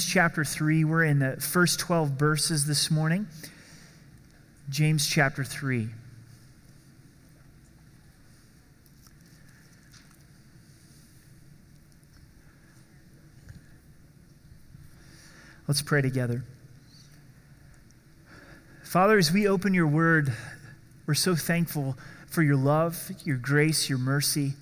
James chapter 3. We're in the first 12 verses this morning. James chapter 3. Let's pray together. Father, as we open your word, we're so thankful for your love, your grace, your mercy,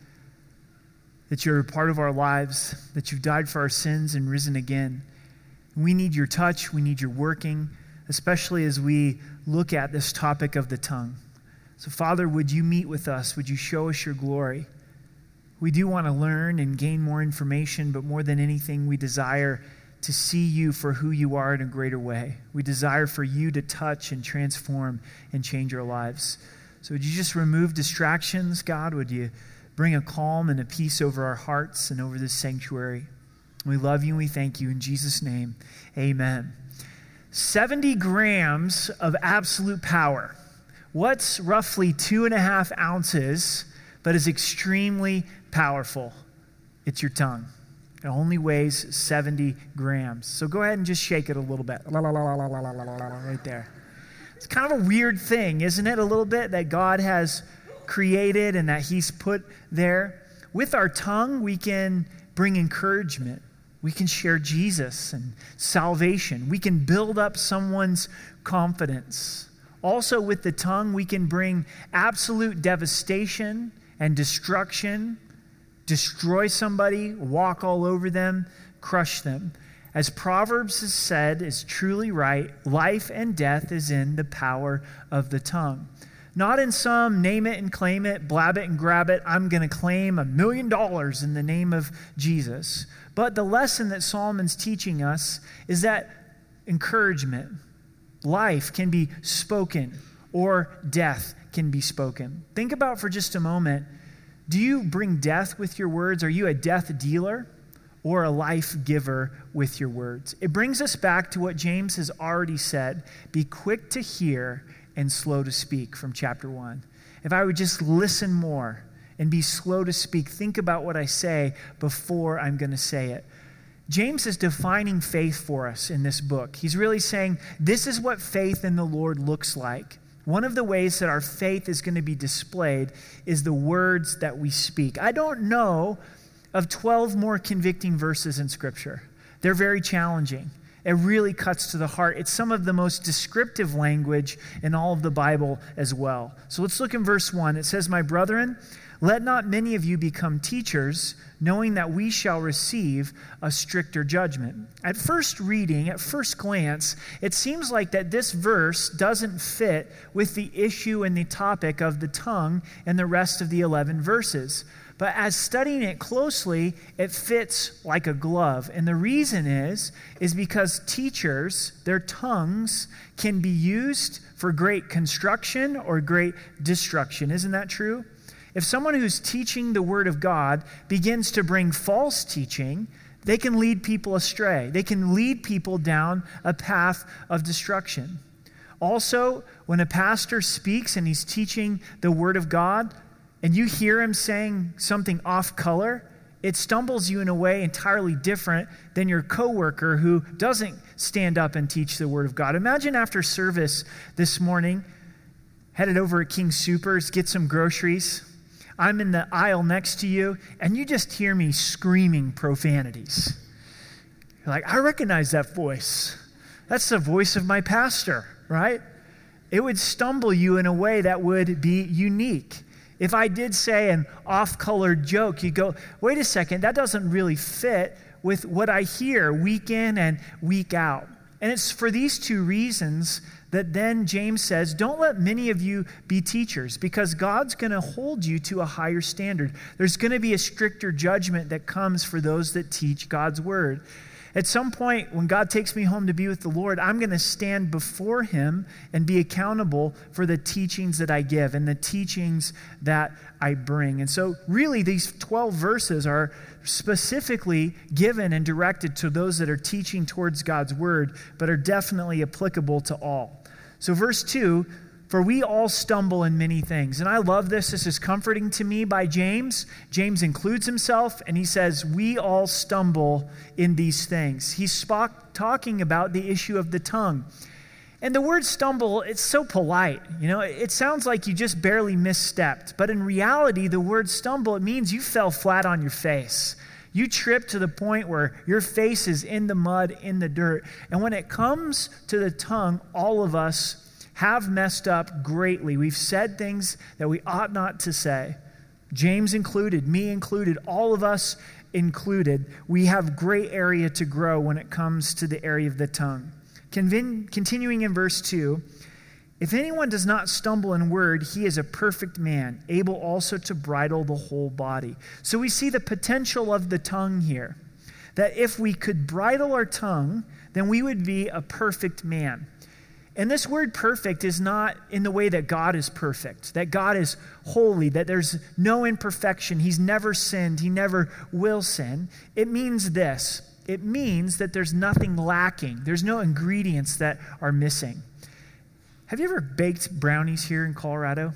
that you're a part of our lives, that you've died for our sins and risen again. We need your touch. We need your working, especially as we look at this topic of the tongue. So, Father, would you meet with us? Would you show us your glory? We do want to learn and gain more information, but more than anything, we desire to see you for who you are in a greater way. We desire for you to touch and transform and change our lives. So would you just remove distractions, God? Would you bring a calm and a peace over our hearts and over this sanctuary? We love you and we thank you. In Jesus' name, amen. 70 grams of absolute power. What's roughly 2.5 ounces, but is extremely powerful? It's your tongue. It only weighs 70 grams. So go ahead and just shake it a little bit. Right there. It's kind of a weird thing, isn't it? A little bit that God has created and that he's put there. With our tongue, we can bring encouragement. We can share Jesus and salvation. We can build up someone's confidence. Also, with the tongue, we can bring absolute devastation and destruction, destroy somebody, walk all over them, crush them. As Proverbs has said, is truly right, life and death is in the power of the tongue. Not in some name it and claim it, blab it and grab it, I'm going to claim $1 million in the name of Jesus. But the lesson that Solomon's teaching us is that encouragement, life can be spoken or death can be spoken. Think about for just a moment, do you bring death with your words? Are you a death dealer or a life giver with your words? It brings us back to what James has already said. Be quick to hear and slow to speak from chapter 1. If I would just listen more and be slow to speak, think about what I say before I'm going to say it. James is defining faith for us in this book. He's really saying this is what faith in the Lord looks like. One of the ways that our faith is going to be displayed is the words that we speak. I don't know of 12 more convicting verses in Scripture. They're very challenging. It really cuts to the heart. It's some of the most descriptive language in all of the Bible as well. So let's look in verse 1. It says, "My brethren, let not many of you become teachers, knowing that we shall receive a stricter judgment." At first reading, at first glance, it seems like that this verse doesn't fit with the issue and the topic of the tongue and the rest of the 11 verses. But as studying it closely, it fits like a glove. And the reason is because teachers, their tongues can be used for great construction or great destruction. Isn't that true? If someone who's teaching the Word of God begins to bring false teaching, they can lead people astray. They can lead people down a path of destruction. Also, when a pastor speaks and he's teaching the Word of God, and you hear him saying something off color, it stumbles you in a way entirely different than your coworker who doesn't stand up and teach the Word of God. Imagine after service this morning, headed over at King Soopers, get some groceries. I'm in the aisle next to you, and you just hear me screaming profanities. You're like, I recognize that voice. That's the voice of my pastor, right? It would stumble you in a way that would be unique. If I did say an off-colored joke, you go, wait a second, that doesn't really fit with what I hear week in and week out. And it's for these two reasons that then James says, don't let many of you be teachers, because God's going to hold you to a higher standard. There's going to be a stricter judgment that comes for those that teach God's word. At some point, when God takes me home to be with the Lord, I'm going to stand before him and be accountable for the teachings that I give and the teachings that I bring. And so really, these 12 verses are specifically given and directed to those that are teaching towards God's word, but are definitely applicable to all. So verse 2, For we all stumble in many things. And I love this. This is comforting to me by James. James includes himself, and he says, we all stumble in these things. He's talking about the issue of the tongue. And the word stumble, it's so polite. It sounds like you just barely misstepped. But in reality, the word stumble, it means you fell flat on your face. You tripped to the point where your face is in the mud, in the dirt. And when it comes to the tongue, all of us have messed up greatly. We've said things that we ought not to say. James included, me included, all of us included. We have great area to grow when it comes to the area of the tongue. Continuing in verse 2, if anyone does not stumble in word, he is a perfect man, able also to bridle the whole body. So we see the potential of the tongue here, that if we could bridle our tongue, then we would be a perfect man. And this word perfect is not in the way that God is perfect, that God is holy, that there's no imperfection. He's never sinned. He never will sin. It means this. It means that there's nothing lacking. There's no ingredients that are missing. Have you ever baked brownies here in Colorado?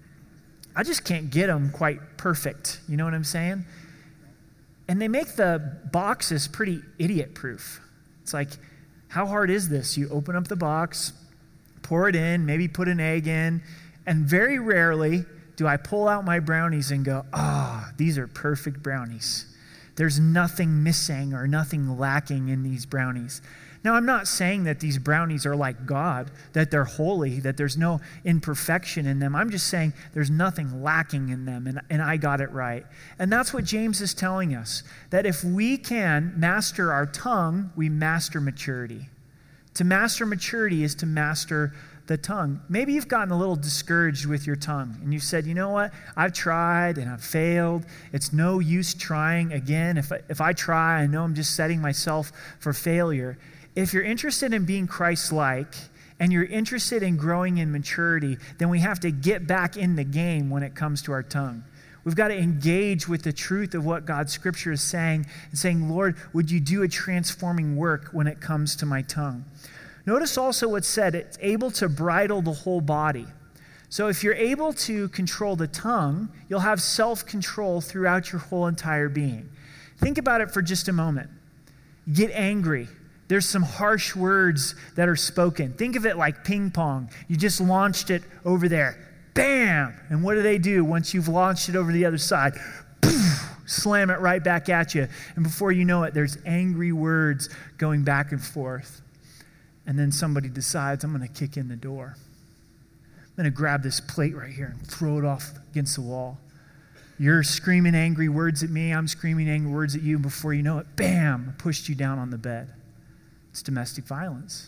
I just can't get them quite perfect. You know what I'm saying? And they make the boxes pretty idiot-proof. It's like, how hard is this? You open up the box, pour it in, maybe put an egg in, and very rarely do I pull out my brownies and go, these are perfect brownies. There's nothing missing or nothing lacking in these brownies. Now, I'm not saying that these brownies are like God, that they're holy, that there's no imperfection in them. I'm just saying there's nothing lacking in them, and I got it right. And that's what James is telling us, that if we can master our tongue, we master maturity. To master maturity is to master the tongue. Maybe you've gotten a little discouraged with your tongue, and you've said, you know what, I've tried and I've failed. It's no use trying again. If I try, I know I'm just setting myself for failure. If you're interested in being Christ-like and you're interested in growing in maturity, then we have to get back in the game when it comes to our tongue. We've got to engage with the truth of what God's Scripture is saying and saying, Lord, would you do a transforming work when it comes to my tongue? Notice also what's said, it's able to bridle the whole body. So if you're able to control the tongue, you'll have self-control throughout your whole entire being. Think about it for just a moment. Get angry. There's some harsh words that are spoken. Think of it like ping pong. You just launched it over there. Bam! And what do once you've launched it over the other side? Poof! Slam it right back at you. And before you know it, there's angry words going back and forth. And then somebody decides, I'm going to kick in the door. I'm going to grab this plate right here and throw it off against the wall. You're screaming angry words at me. I'm screaming angry words at you. Before you know it, bam, I pushed you down on the bed. It's domestic violence.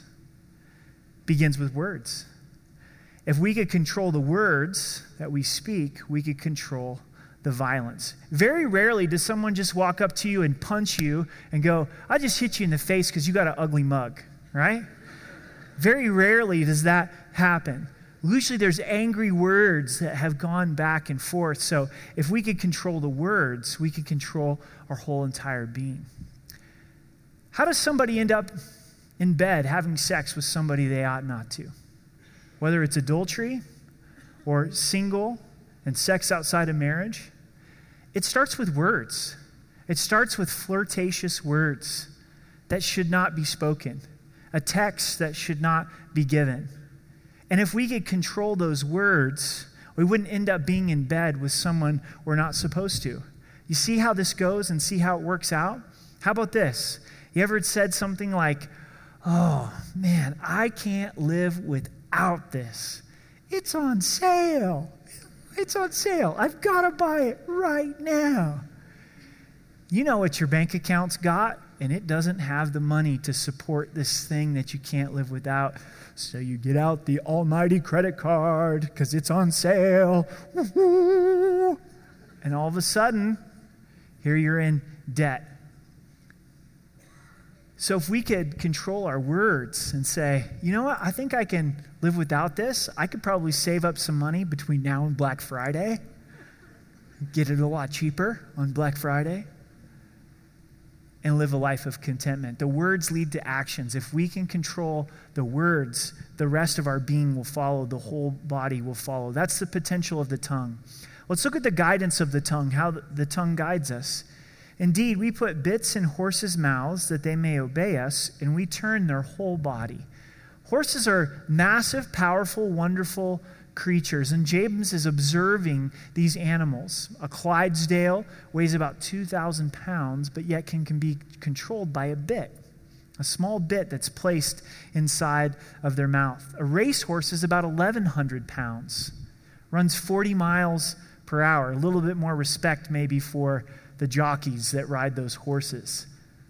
Begins with words. If we could control the words that we speak, we could control the violence. Very rarely does someone just walk up to you and punch you and go, I just hit you in the face because you got an ugly mug, right? Very rarely does that happen. Usually there's angry words that have gone back and forth. So if we could control the words, we could control our whole entire being. How does somebody end up in bed having sex with somebody they ought not to? Whether it's adultery or single and sex outside of marriage, it starts with words. It starts with flirtatious words that should not be spoken, a text that should not be given. And if we could control those words, we wouldn't end up being in bed with someone we're not supposed to. You see how this goes and see how it works out? How about this? You ever said something like, oh man, I can't live without this. It's on sale. It's on sale. I've got to buy it right now. You know what your bank account's got, and it doesn't have the money to support this thing that you can't live without. So you get out the almighty credit card because it's on sale. And all of a sudden, here you're in debt. So if we could control our words and say, you know what, I think I can live without this. I could probably save up some money between now and Black Friday. Get it a lot cheaper on Black Friday. and live a life of contentment. The words lead to actions. If we can control the words, the rest of our being will follow, the whole body will follow. That's the potential of the tongue. Let's look at the guidance of the tongue, how the tongue guides us. Indeed, we put bits in horses' mouths that they may obey us, and we turn their whole body. Horses are massive, powerful, wonderful creatures, and James is observing these animals. A Clydesdale weighs about 2,000 pounds, but yet can be controlled by a bit, a small bit that's placed inside of their mouth. A racehorse is about 1,100 pounds, runs 40 miles per hour. A little bit more respect maybe for the jockeys that ride those horses.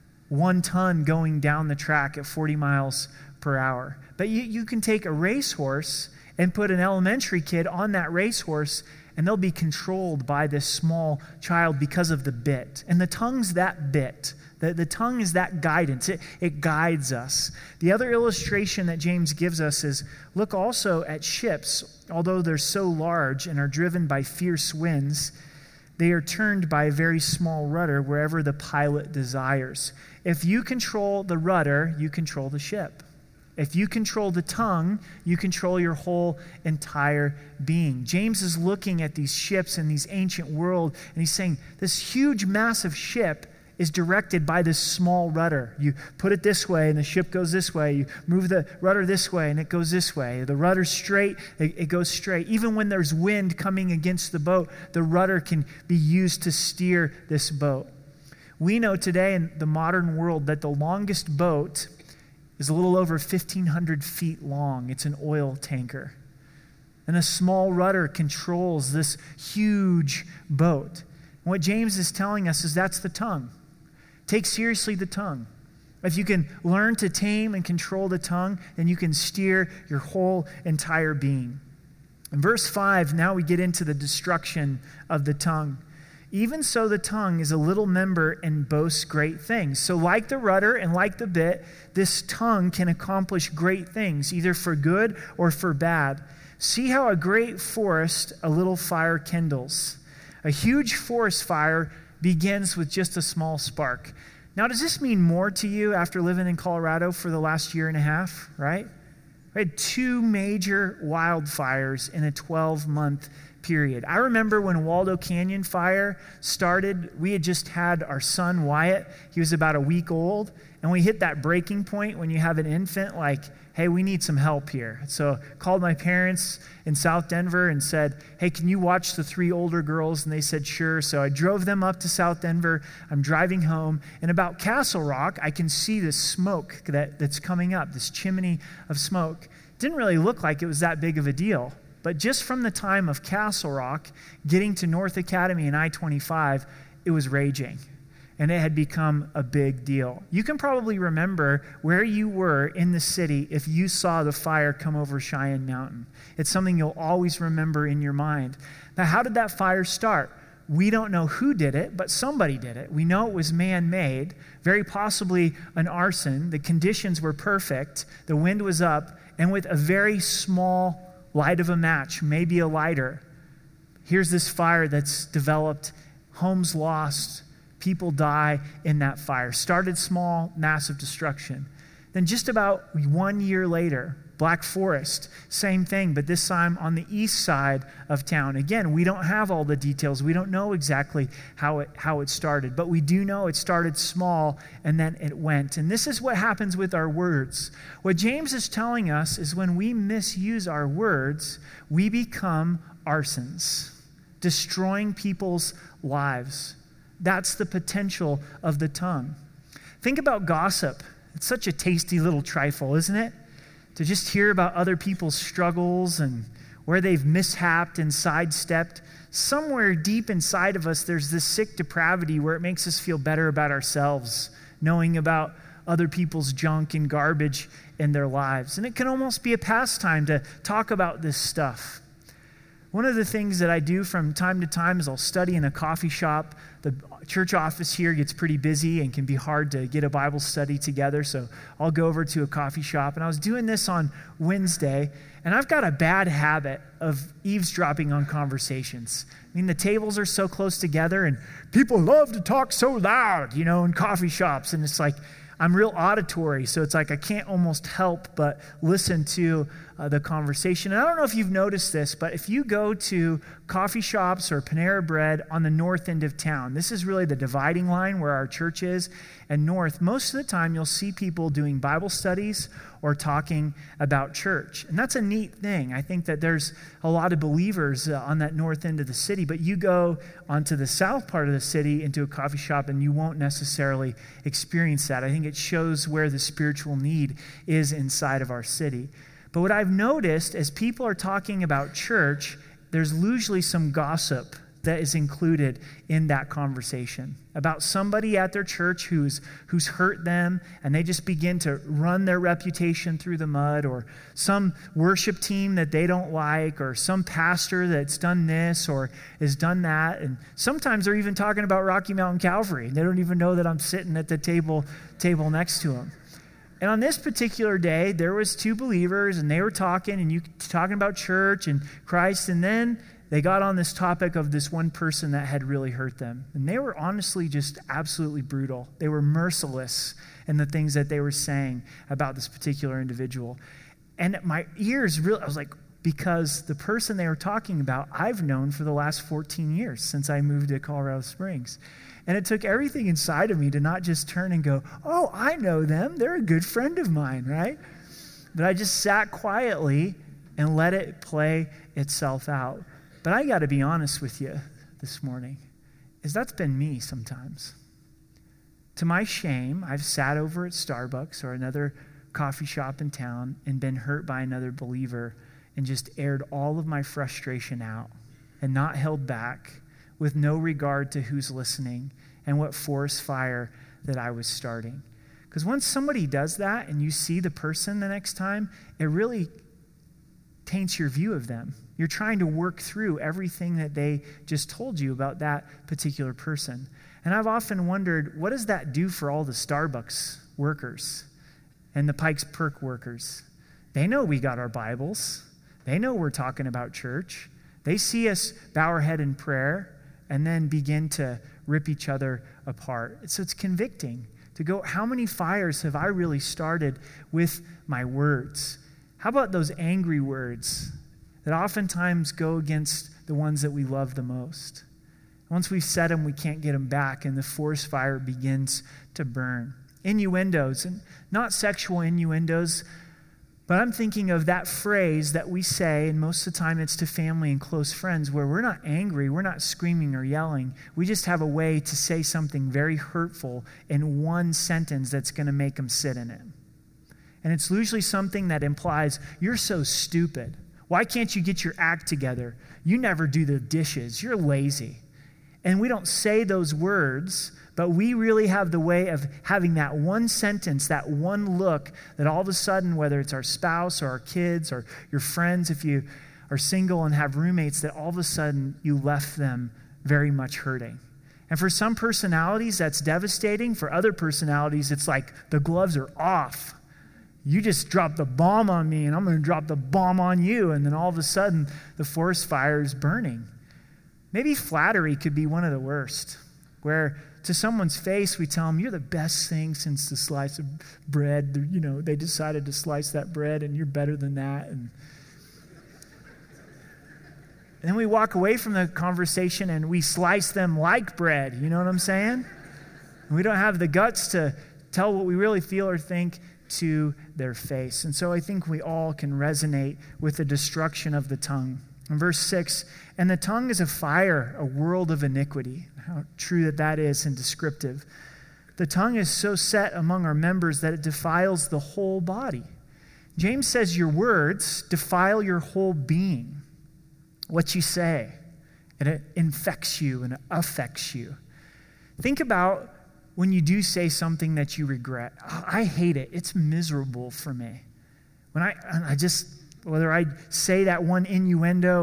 1 ton going down the track at 40 miles per hour. But you can take a racehorse and put an elementary kid on that racehorse, and they'll be controlled by this small child because of the bit. And the tongue's that bit. The tongue is that guidance. It guides us. The other illustration that James gives us is, look also at ships. Although they're so large and are driven by fierce winds, they are turned by a very small rudder wherever the pilot desires. If you control the rudder, you control the ship. If you control the tongue, you control your whole entire being. James is looking at these ships in this ancient world, and he's saying this huge, massive ship is directed by this small rudder. You put it this way, and the ship goes this way. You move the rudder this way, and it goes this way. The rudder's straight, it goes straight. Even when there's wind coming against the boat, the rudder can be used to steer this boat. We know today in the modern world that the longest boat is a little over 1,500 feet long. It's an oil tanker. And a small rudder controls this huge boat. And what James is telling us is that's the tongue. Take seriously the tongue. If you can learn to tame and control the tongue, then you can steer your whole entire being. In verse 5, now we get into the destruction of the tongue. Even so, the tongue is a little member and boasts great things. So like the rudder and like the bit, this tongue can accomplish great things, either for good or for bad. See how a great forest a little fire kindles. A huge forest fire begins with just a small spark. Now, does this mean more to you after living in Colorado for the last year and a half, right? We had 2 major wildfires in a 12-month period. I remember when Waldo Canyon fire started, we had just had our son Wyatt. He was about a week old, and we hit that breaking point when you have an infant, like, hey, we need some help here. So called my parents in South Denver and said, hey, can you watch the 3 older girls? And they said, sure. So I drove them up to South Denver. I'm driving home, and about Castle Rock, I can see this smoke that's coming up, this chimney of smoke. Didn't really look like it was that big of a deal. But just from the time of Castle Rock, getting to North Academy and I-25, it was raging. And it had become a big deal. You can probably remember where you were in the city if you saw the fire come over Cheyenne Mountain. It's something you'll always remember in your mind. Now, how did that fire start? We don't know who did it, but somebody did it. We know it was man-made, very possibly an arson. The conditions were perfect. The wind was up, and with a very small light of a match, maybe a lighter, here's this fire that's developed, homes lost, people die in that fire. Started small, massive destruction. Then just about 1 year later, Black Forest, same thing, but this time on the east side of town. Again, we don't have all the details. We don't know exactly how it started, but we do know it started small and then it went. And this is what happens with our words. What James is telling us is when we misuse our words, we become arsons, destroying people's lives. That's the potential of the tongue. Think about gossip. It's such a tasty little trifle, isn't it? To just hear about other people's struggles and where they've mishapped and sidestepped. Somewhere deep inside of us, there's this sick depravity where it makes us feel better about ourselves, knowing about other people's junk and garbage in their lives. And it can almost be a pastime to talk about this stuff. One of the things that I do from time to time is I'll study in a coffee shop. The church office here gets pretty busy and can be hard to get a Bible study together, so I'll go over to a coffee shop. And I was doing this on Wednesday, and I've got a bad habit of eavesdropping on conversations. I mean, the tables are so close together, and people love to talk so loud, in coffee shops. And it's like, I'm real auditory, so it's like I can't almost help but listen to the conversation. And I don't know if you've noticed this, but if you go to coffee shops or Panera Bread on the north end of town, this is really the dividing line where our church is, and north, most of the time you'll see people doing Bible studies or talking about church. And that's a neat thing. I think that there's a lot of believers on that north end of the city, but you go onto the south part of the city into a coffee shop and you won't necessarily experience that. I think it shows where the spiritual need is inside of our city. But what I've noticed as people are talking about church, there's usually some gossip that is included in that conversation about somebody at their church who's hurt them, and they just begin to run their reputation through the mud, or some worship team that they don't like, or some pastor that's done this or has done that. And sometimes they're even talking about Rocky Mountain Calvary. They don't even know that I'm sitting at the table next to them. And on this particular day, there was two believers, and they were talking about church and Christ, and then they got on this topic of this one person that had really hurt them. And they were honestly just absolutely brutal. They were merciless in the things that they were saying about this particular individual. And my ears really, I was like, because the person they were talking about, I've known for the last 14 years since I moved to Colorado Springs. And it took everything inside of me to not just turn and go, oh, I know them. They're a good friend of mine, right? But I just sat quietly and let it play itself out. But I got to be honest with you this morning, is that's been me sometimes. To my shame, I've sat over at Starbucks or another coffee shop in town and been hurt by another believer and just aired all of my frustration out and not held back, with no regard to who's listening and what forest fire that I was starting. Because once somebody does that and you see the person the next time, it really taints your view of them. You're trying to work through everything that they just told you about that particular person. And I've often wondered, what does that do for all the Starbucks workers and the Pikes Perk workers? They know we got our Bibles. They know we're talking about church. They see us bow our head in prayer and then begin to rip each other apart. So it's convicting to go, how many fires have I really started with my words? How about those angry words that oftentimes go against the ones that we love the most? Once we've said them, we can't get them back, and the forest fire begins to burn. Innuendos, and not sexual innuendos, but I'm thinking of that phrase that we say, and most of the time it's to family and close friends, where we're not angry, we're not screaming or yelling. We just have a way to say something very hurtful in one sentence that's going to make them sit in it. And it's usually something that implies, you're so stupid. Why can't you get your act together? You never do the dishes. You're lazy. And we don't say those words, but we really have the way of having that one sentence, that one look, that all of a sudden, whether it's our spouse or our kids or your friends, if you are single and have roommates, that all of a sudden you left them very much hurting. And for some personalities, that's devastating. For other personalities, it's like the gloves are off. You just dropped the bomb on me, and I'm going to drop the bomb on you. And then all of a sudden, the forest fire is burning. Maybe flattery could be one of the worst, where to someone's face, we tell them, you're the best thing since the slice of bread. They decided to slice that bread, and you're better than that. And then we walk away from the conversation, and we slice them like bread. You know what I'm saying? And we don't have the guts to tell what we really feel or think to their face. And so I think we all can resonate with the destruction of the tongue. In verse 6, and the tongue is a fire, a world of iniquity. How true that is and descriptive. The tongue is so set among our members that it defiles the whole body. James says your words defile your whole being. What you say, and it infects you and it affects you. Think about when you do say something that you regret. Oh, I hate it. It's miserable for me. When I whether I say that one innuendo and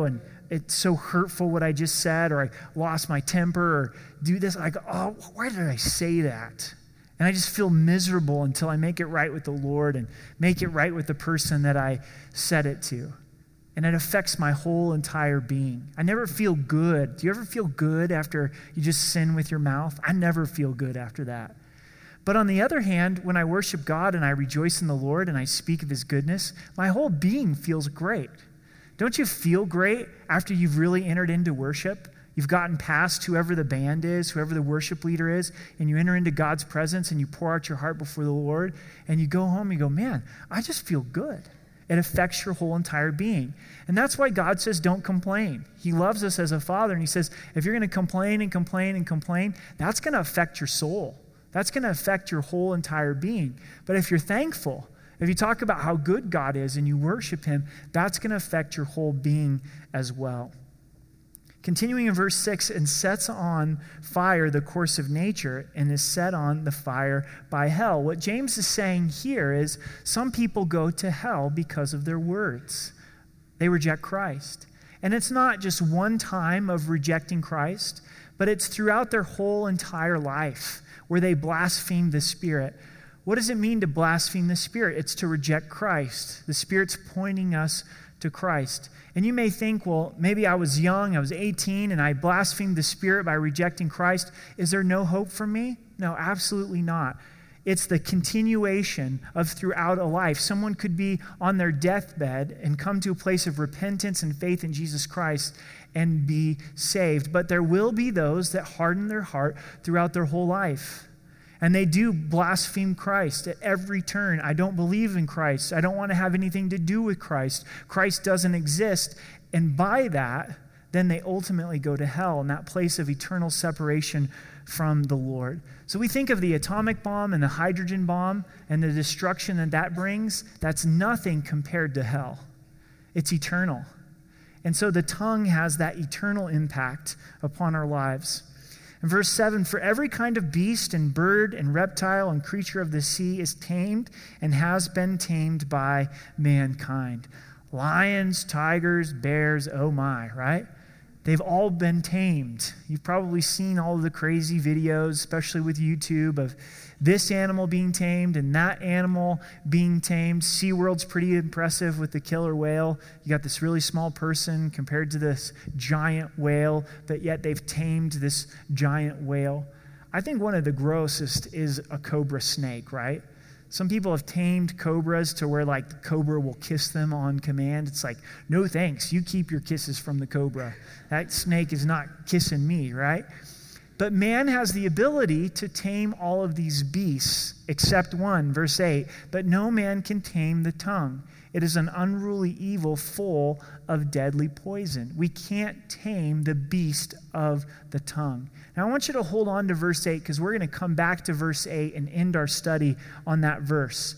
it's so hurtful what I just said, or I lost my temper, or do this. I go, oh, why did I say that? And I just feel miserable until I make it right with the Lord and make it right with the person that I said it to. And it affects my whole entire being. I never feel good. Do you ever feel good after you just sin with your mouth? I never feel good after that. But on the other hand, when I worship God and I rejoice in the Lord and I speak of his goodness, my whole being feels great. Don't you feel great after you've really entered into worship? You've gotten past whoever the band is, whoever the worship leader is, and you enter into God's presence and you pour out your heart before the Lord, and you go home and you go, man, I just feel good. It affects your whole entire being. And that's why God says don't complain. He loves us as a father, and he says if you're going to complain and complain and complain, that's going to affect your soul. That's going to affect your whole entire being. But if you're thankful, if you talk about how good God is and you worship him, that's going to affect your whole being as well. Continuing in verse 6, and sets on fire the course of nature and is set on the fire by hell. What James is saying here is some people go to hell because of their words. They reject Christ. And it's not just one time of rejecting Christ, but it's throughout their whole entire life where they blaspheme the Spirit. What does it mean to blaspheme the Spirit? It's to reject Christ. The Spirit's pointing us to Christ. And you may think, well, maybe I was young, I was 18, and I blasphemed the Spirit by rejecting Christ. Is there no hope for me? No, absolutely not. It's the continuation of throughout a life. Someone could be on their deathbed and come to a place of repentance and faith in Jesus Christ and be saved. But there will be those that harden their heart throughout their whole life. And they do blaspheme Christ at every turn. I don't believe in Christ. I don't want to have anything to do with Christ. Christ doesn't exist. And by that, then they ultimately go to hell in that place of eternal separation from the Lord. So we think of the atomic bomb and the hydrogen bomb and the destruction that that brings. That's nothing compared to hell. It's eternal. And so the tongue has that eternal impact upon our lives. In verse 7, for every kind of beast and bird and reptile and creature of the sea is tamed and has been tamed by mankind. Lions, tigers, bears, oh my, right? They've all been tamed. You've probably seen all of the crazy videos, especially with YouTube, of this animal being tamed and that animal being tamed. SeaWorld's pretty impressive with the killer whale. You got this really small person compared to this giant whale, but yet they've tamed this giant whale. I think one of the grossest is a cobra snake, right? Some people have tamed cobras to where like the cobra will kiss them on command. It's like, no thanks, you keep your kisses from the cobra. That snake is not kissing me, right? But man has the ability to tame all of these beasts, except one, verse 8. But no man can tame the tongue. It is an unruly evil full of deadly poison. We can't tame the beast of the tongue. Now I want you to hold on to verse 8 because we're going to come back to verse 8 and end our study on that verse.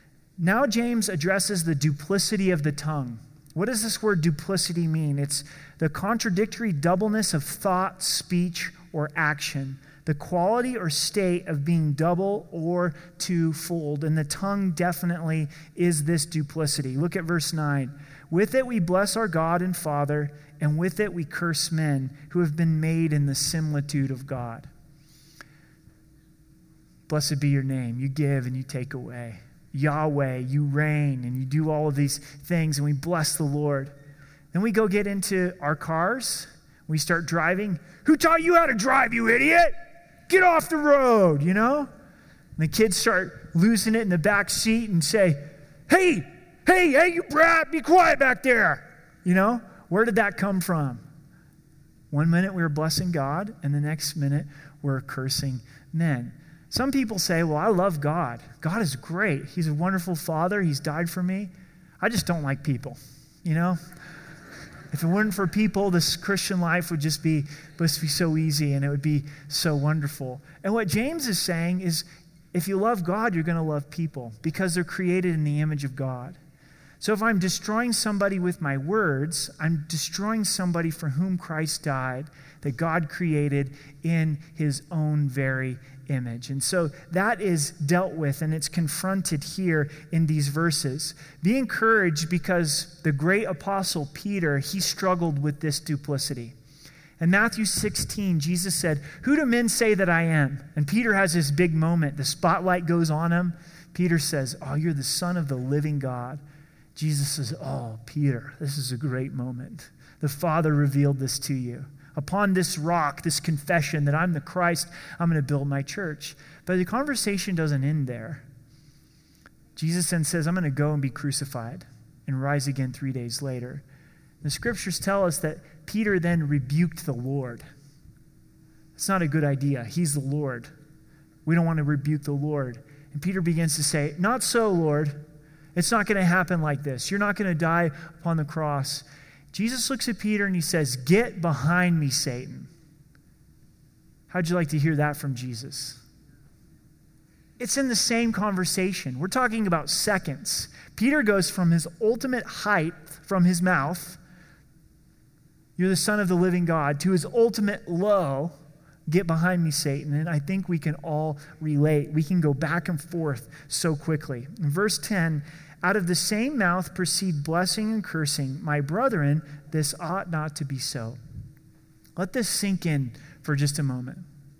Now James addresses the duplicity of the tongue. What does this word duplicity mean? It's the contradictory doubleness of thought, speech, or action, the quality or state of being double or twofold. And the tongue definitely is this duplicity. Look at verse 9. With it we bless our God and Father, and with it we curse men who have been made in the similitude of God. Blessed be your name. You give and you take away. Yahweh, you reign and you do all of these things, and we bless the Lord. Then we go get into our cars. We start driving. Who taught you how to drive, you idiot? Get off the road, you know? And the kids start losing it in the back seat and say, hey, you brat, be quiet back there. You know, where did that come from? One minute we were blessing God, and the next minute we're cursing men. Some people say, well, I love God. God is great. He's a wonderful Father. He's died for me. I just don't like people, you know? If it weren't for people, this Christian life would just be so easy, and it would be so wonderful. And what James is saying is, if you love God, you're going to love people because they're created in the image of God. So if I'm destroying somebody with my words, I'm destroying somebody for whom Christ died, that God created in his own very image. And so that is dealt with, and it's confronted here in these verses. Be encouraged, because the great apostle Peter, he struggled with this duplicity. In Matthew 16, Jesus said, "Who do men say that I am?" And Peter has this big moment. The spotlight goes on him. Peter says, "Oh, you're the Son of the living God." Jesus says, "Oh, Peter, this is a great moment. The Father revealed this to you. Upon this rock, this confession that I'm the Christ, I'm going to build my church." But the conversation doesn't end there. Jesus then says, "I'm going to go and be crucified and rise again 3 days later." The scriptures tell us that Peter then rebuked the Lord. It's not a good idea. He's the Lord. We don't want to rebuke the Lord. And Peter begins to say, "Not so, Lord. It's not going to happen like this. You're not going to die upon the cross." Jesus looks at Peter and he says, "Get behind me, Satan." How'd you like to hear that from Jesus? It's in the same conversation. We're talking about seconds. Peter goes from his ultimate height from his mouth, "You're the Son of the living God," to his ultimate low, "Get behind me, Satan." And I think we can all relate. We can go back and forth so quickly. In verse 10, "Out of the same mouth proceed blessing and cursing. My brethren, this ought not to be so." Let this sink in for just a moment.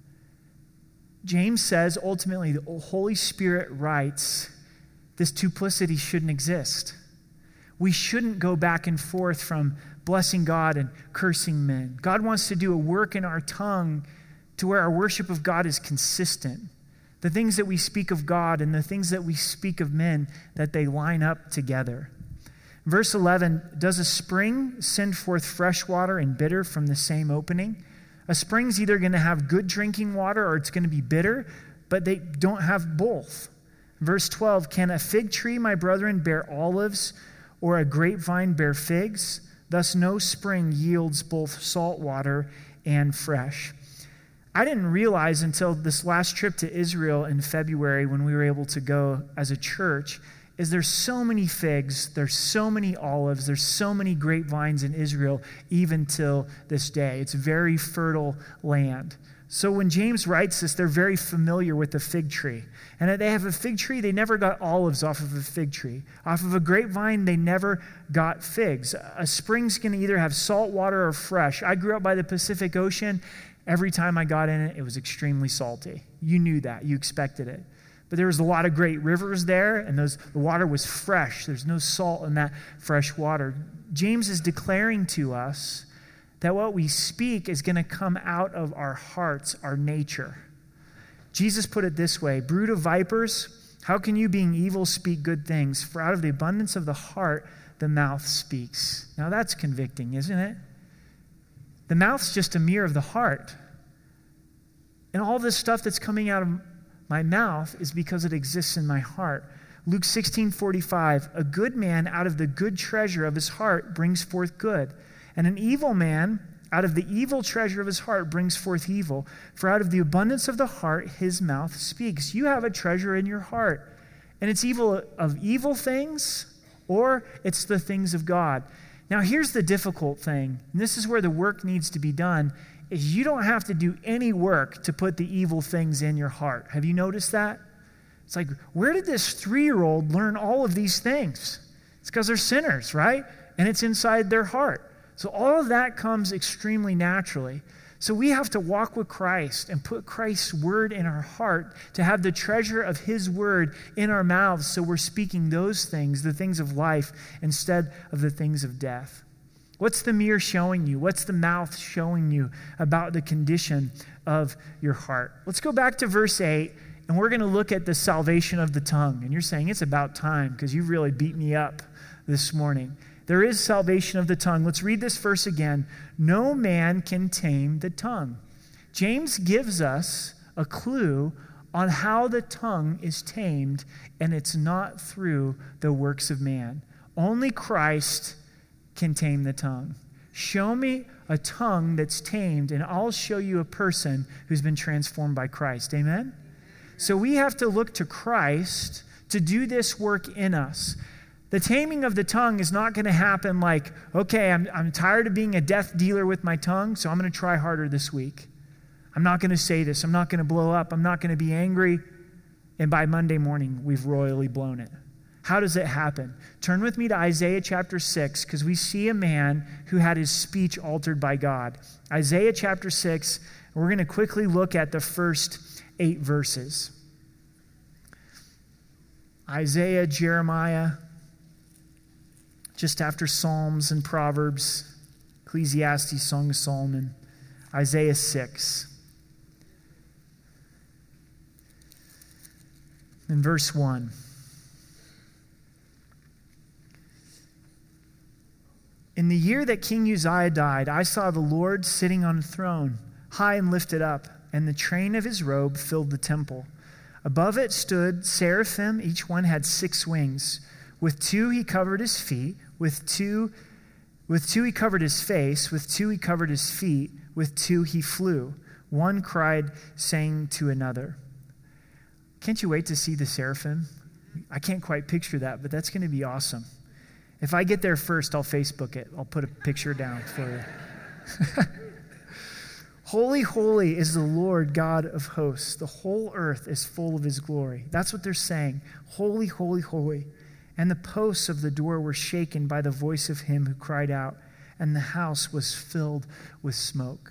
James says, ultimately, the Holy Spirit writes, this duplicity shouldn't exist. We shouldn't go back and forth from blessing God and cursing men. God wants to do a work in our tongue to where our worship of God is consistent. The things that we speak of God and the things that we speak of men, that they line up together. Verse 11, "Does a spring send forth fresh water and bitter from the same opening?" A spring's either going to have good drinking water or it's going to be bitter, but they don't have both. Verse 12, "Can a fig tree, my brethren, bear olives, or a grapevine bear figs? Thus no spring yields both salt water and fresh." I didn't realize until this last trip to Israel in February, when we were able to go as a church, is there's so many figs, there's so many olives, there's so many grapevines in Israel, even till this day. It's very fertile land. So when James writes this, they're very familiar with the fig tree. And if they have a fig tree, they never got olives off of a fig tree. Off of a grapevine, they never got figs. A spring's going to either have salt water or fresh. I grew up by the Pacific Ocean. Every time I got in it, it was extremely salty. You knew that. You expected it. But there was a lot of great rivers there, and the water was fresh. There's no salt in that fresh water. James is declaring to us that what we speak is going to come out of our hearts, our nature. Jesus put it this way, "Brood of vipers, how can you, being evil, speak good things? For out of the abundance of the heart, the mouth speaks." Now that's convicting, isn't it? The mouth's just a mirror of the heart. And all this stuff that's coming out of my mouth is because it exists in my heart. Luke 16:45, "A good man out of the good treasure of his heart brings forth good. And an evil man out of the evil treasure of his heart brings forth evil. For out of the abundance of the heart, his mouth speaks." You have a treasure in your heart. And it's evil of evil things, or it's the things of God. Now, here's the difficult thing, and this is where the work needs to be done, is you don't have to do any work to put the evil things in your heart. Have you noticed that? It's like, where did this 3-year-old learn all of these things? It's because they're sinners, right? And it's inside their heart. So all of that comes extremely naturally. So we have to walk with Christ and put Christ's word in our heart, to have the treasure of his word in our mouths, so we're speaking those things, the things of life, instead of the things of death. What's the mirror showing you? What's the mouth showing you about the condition of your heart? Let's go back to verse 8, and we're going to look at the salvation of the tongue. And you're saying, it's about time, because you really beat me up this morning. There is salvation of the tongue. Let's read this verse again. "No man can tame the tongue." James gives us a clue on how the tongue is tamed, and it's not through the works of man. Only Christ can tame the tongue. Show me a tongue that's tamed, and I'll show you a person who's been transformed by Christ. Amen? So we have to look to Christ to do this work in us. The taming of the tongue is not going to happen like, okay, I'm tired of being a death dealer with my tongue, so I'm going to try harder this week. I'm not going to say this. I'm not going to blow up. I'm not going to be angry. And by Monday morning, we've royally blown it. How does it happen? Turn with me to Isaiah chapter 6, because we see a man who had his speech altered by God. Isaiah chapter 6, we're going to quickly look at the first 8 verses. Isaiah, Jeremiah, just after Psalms and Proverbs, Ecclesiastes, Song of Solomon, Isaiah 6. In verse 1. In the year that King Uzziah died, I saw the Lord sitting on a throne, high and lifted up, and the train of his robe filled the temple. Above it stood seraphim, each one had 6 wings. With 2 he covered his feet, with two he covered his face, with 2 he covered his feet, with 2 he flew. One cried, saying to another. Can't you wait to see the seraphim? I can't quite picture that, but that's going to be awesome. If I get there first, I'll Facebook it. I'll put a picture down for you. Holy, holy is the Lord God of hosts. The whole earth is full of his glory. That's what they're saying. Holy, holy, holy. And the posts of the door were shaken by the voice of him who cried out, and the house was filled with smoke.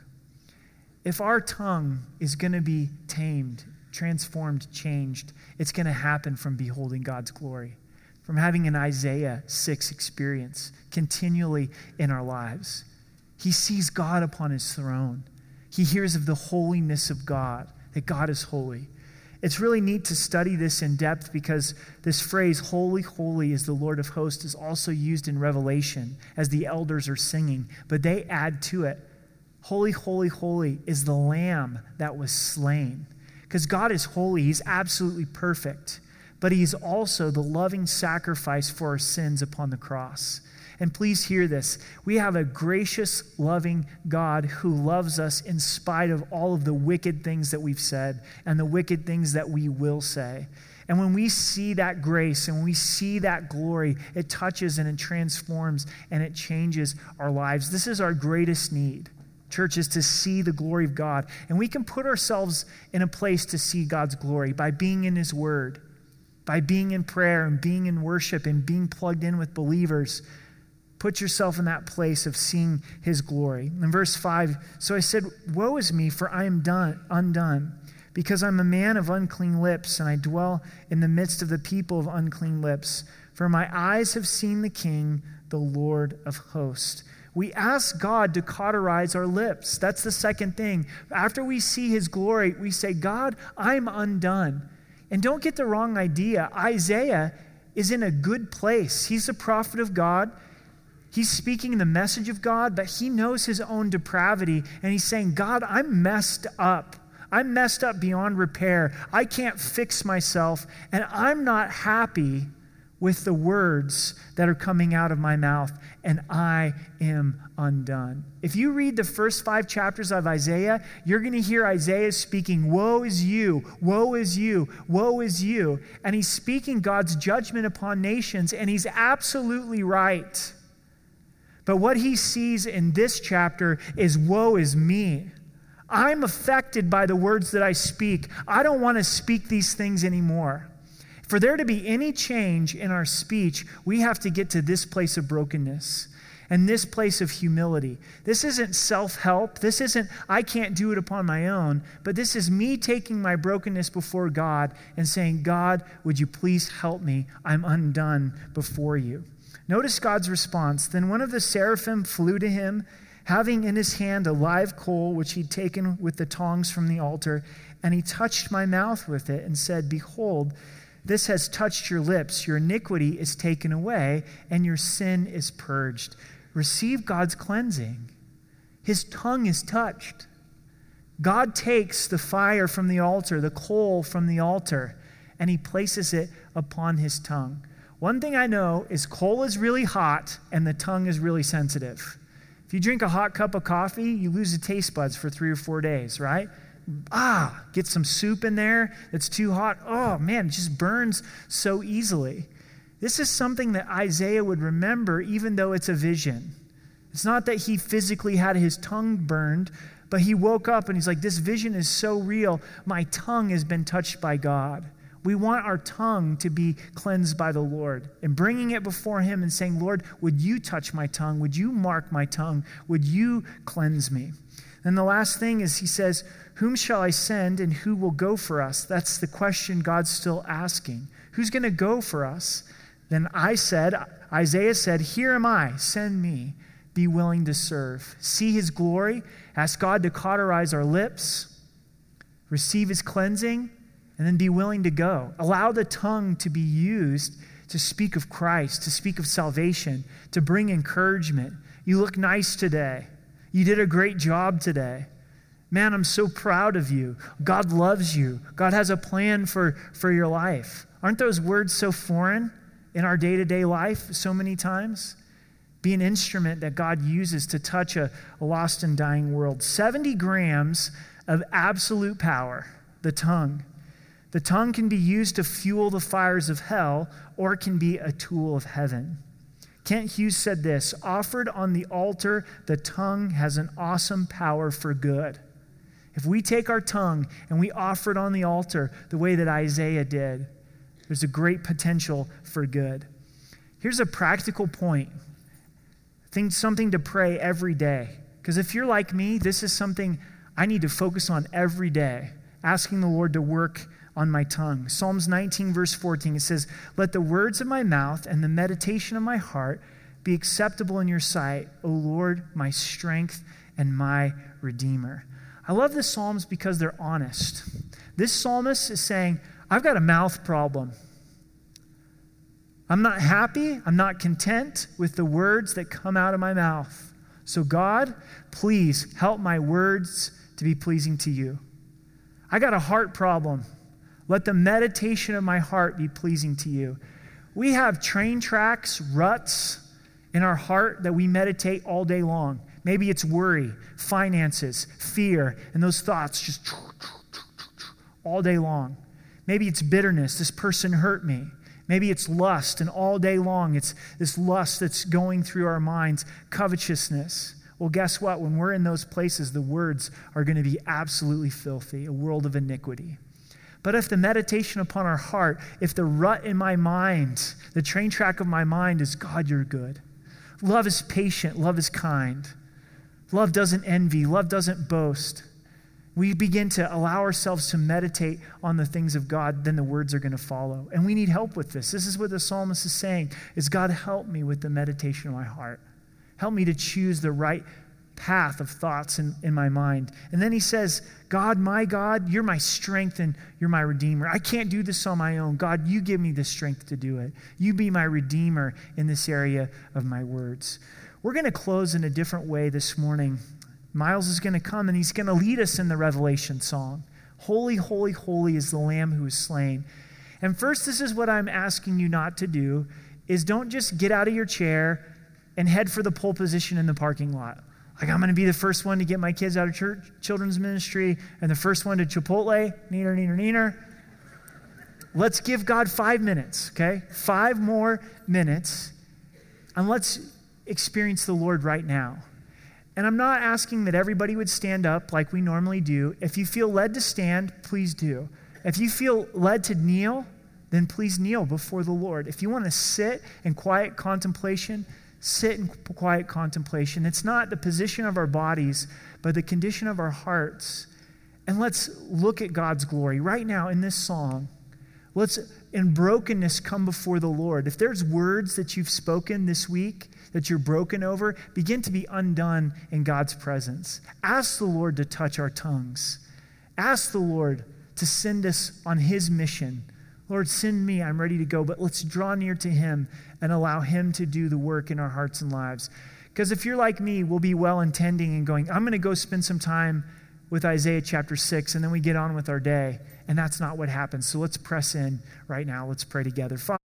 If our tongue is going to be tamed, transformed, changed, it's going to happen from beholding God's glory, from having an Isaiah 6 experience continually in our lives. He sees God upon his throne. He hears of the holiness of God, that God is holy. It's really neat to study this in depth because this phrase, holy, holy is the Lord of hosts, is also used in Revelation as the elders are singing, but they add to it, holy, holy, holy is the Lamb that was slain. Because God is holy, he's absolutely perfect, but he's also the loving sacrifice for our sins upon the cross. And please hear this. We have a gracious, loving God who loves us in spite of all of the wicked things that we've said and the wicked things that we will say. And when we see that grace and we see that glory, it touches and it transforms and it changes our lives. This is our greatest need, church, is to see the glory of God. And we can put ourselves in a place to see God's glory by being in his word, by being in prayer and being in worship and being plugged in with believers. Put yourself in that place of seeing his glory. In verse 5, so I said, woe is me, for I am undone, because I'm a man of unclean lips, and I dwell in the midst of the people of unclean lips. For my eyes have seen the King, the Lord of hosts. We ask God to cauterize our lips. That's the second thing. After we see his glory, we say, God, I'm undone. And don't get the wrong idea. Isaiah is in a good place. He's a prophet of God. He's speaking the message of God, but he knows his own depravity, and he's saying, God, I'm messed up. I'm messed up beyond repair. I can't fix myself, and I'm not happy with the words that are coming out of my mouth, and I am undone. If you read the first 5 chapters of Isaiah, you're going to hear Isaiah speaking, woe is you, woe is you, woe is you. And he's speaking God's judgment upon nations, and he's absolutely right. But what he sees in this chapter is, woe is me. I'm affected by the words that I speak. I don't want to speak these things anymore. For there to be any change in our speech, we have to get to this place of brokenness and this place of humility. This isn't self-help. This isn't, I can't do it upon my own, but this is me taking my brokenness before God and saying, God, would you please help me? I'm undone before you. Notice God's response. Then one of the seraphim flew to him, having in his hand a live coal, which he'd taken with the tongs from the altar, and he touched my mouth with it and said, behold, this has touched your lips. Your iniquity is taken away, and your sin is purged. Receive God's cleansing. His tongue is touched. God takes the fire from the altar, the coal from the altar, and he places it upon his tongue. One thing I know is coal is really hot and the tongue is really sensitive. If you drink a hot cup of coffee, you lose the taste buds for 3 or 4 days, right? Get some soup in there that's too hot. Oh man, it just burns so easily. This is something that Isaiah would remember even though it's a vision. It's not that he physically had his tongue burned, But he woke up and he's like, this vision is so real. My tongue has been touched by God. We want our tongue to be cleansed by the Lord, and bringing it before him and saying, Lord, would you touch my tongue? Would you mark my tongue? Would you cleanse me? And the last thing is he says, whom shall I send and who will go for us? That's the question God's still asking. Who's going to go for us? Then Isaiah said, here am I, send me. Be willing to serve. See his glory. Ask God to cauterize our lips. Receive his cleansing. And then be willing to go. Allow the tongue to be used to speak of Christ, to speak of salvation, to bring encouragement. You look nice today. You did a great job today. Man, I'm so proud of you. God loves you. God has a plan for your life. Aren't those words so foreign in our day-to-day life so many times? Be an instrument that God uses to touch a lost and dying world. 70 grams of absolute power, the tongue. The tongue can be used to fuel the fires of hell, or it can be a tool of heaven. Kent Hughes said this, offered on the altar, the tongue has an awesome power for good. If we take our tongue and we offer it on the altar the way that Isaiah did, there's a great potential for good. Here's a practical point. Think something to pray every day. Because if you're like me, this is something I need to focus on every day, asking the Lord to work on my tongue. Psalms 19, verse 14, it says, let the words of my mouth and the meditation of my heart be acceptable in your sight, O Lord, my strength and my Redeemer. I love the Psalms because they're honest. This psalmist is saying, I've got a mouth problem. I'm not happy. I'm not content with the words that come out of my mouth. So God, please help my words to be pleasing to you. I got a heart problem. Let the meditation of my heart be pleasing to you. We have train tracks, ruts in our heart that we meditate all day long. Maybe it's worry, finances, fear, and those thoughts just all day long. Maybe it's bitterness. This person hurt me. Maybe it's lust, and all day long it's this lust that's going through our minds, covetousness. Well, guess what? When we're in those places, the words are going to be absolutely filthy, a world of iniquity. But if the meditation upon our heart, if the rut in my mind, the train track of my mind is, God, you're good. Love is patient. Love is kind. Love doesn't envy. Love doesn't boast. We begin to allow ourselves to meditate on the things of God, then the words are going to follow. And we need help with this. This is what the psalmist is saying, is God, help me with the meditation of my heart. Help me to choose the right path of thoughts in my mind. And then he says, God, you're my strength and you're my Redeemer. I can't do this on my own. God, you give me the strength to do it. You be my Redeemer in this area of my words. We're going to close in a different way this morning. Miles is going to come and he's going to lead us in the Revelation song. Holy, holy, holy is the Lamb who is slain. And first, this is what I'm asking you not to do, is don't just get out of your chair and head for the pole position in the parking lot. Like, I'm going to be the first one to get my kids out of church, children's ministry, and the first one to Chipotle. Neener, neener, neener. Let's give God 5 minutes, okay? 5 more minutes, and let's experience the Lord right now. And I'm not asking that everybody would stand up like we normally do. If you feel led to stand, please do. If you feel led to kneel, then please kneel before the Lord. If you want to sit in quiet contemplation, sit in quiet contemplation. It's not the position of our bodies, but the condition of our hearts. And let's look at God's glory. Right now in this song, let's, in brokenness, come before the Lord. If there's words that you've spoken this week that you're broken over, begin to be undone in God's presence. Ask the Lord to touch our tongues. Ask the Lord to send us on his mission. Lord, send me, I'm ready to go, but let's draw near to him and allow him to do the work in our hearts and lives. Because if you're like me, we'll be well-intending and going, I'm going to go spend some time with Isaiah chapter 6, and then we get on with our day, and that's not what happens. So let's press in right now. Let's pray together. Father,